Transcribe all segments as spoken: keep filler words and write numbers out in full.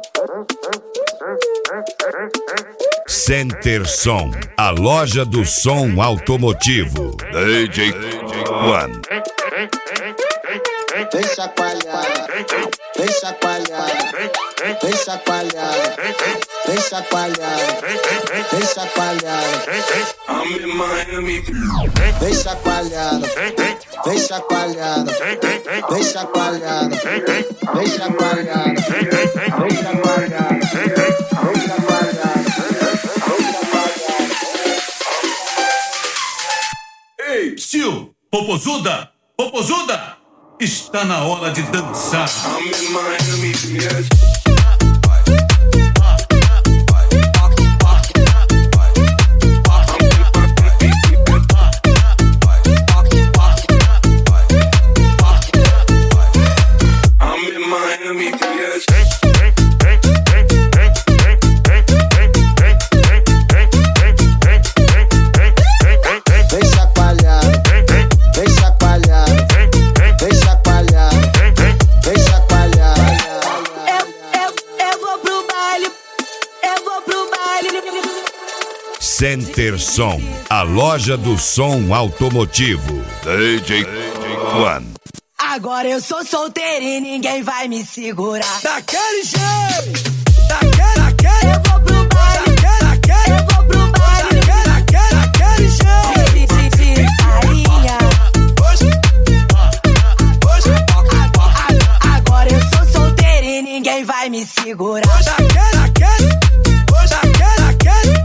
Center Som, a loja do som automotivo. D J One. Vem chacoalhar, vem chacoalhar, vem chacoalhar, vem chacoalhar, vem chacoalhar. I'm in Miami. Vem chacoalhando, vem chacoalhando, vem chacoalhando, vem chacoalhando, vem chacoalhando, vem chacoalhando. Ei, psiu, popozuda, popozuda, está na hora de dançar. I'm in Miami, yes. Center Som, a loja do som automotivo. D J One. Agora eu sou solteira e ninguém vai me segurar. Daquele jeito, daquele, daquele. Eu vou pro baile, daquele, eu vou pro baile, daquele, daquele jeito. de, de, de sainha. Hoje, hoje, Agora eu sou solteira e ninguém vai me segurar. daquele, daquele, hoje, daquele, daquele.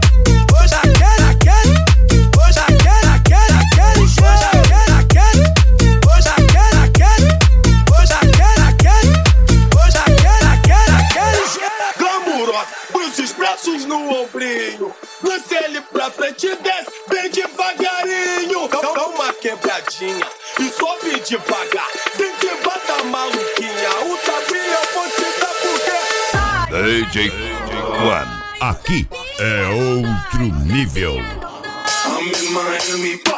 Braços no ombrinho, lance ele pra frente e desce bem devagarinho. Dá, dá uma quebradinha e sobe devagar, sem que bata maluquinha. O tapinha eu vou te dar porque D J One, aqui é outro nível. I'm in Miami.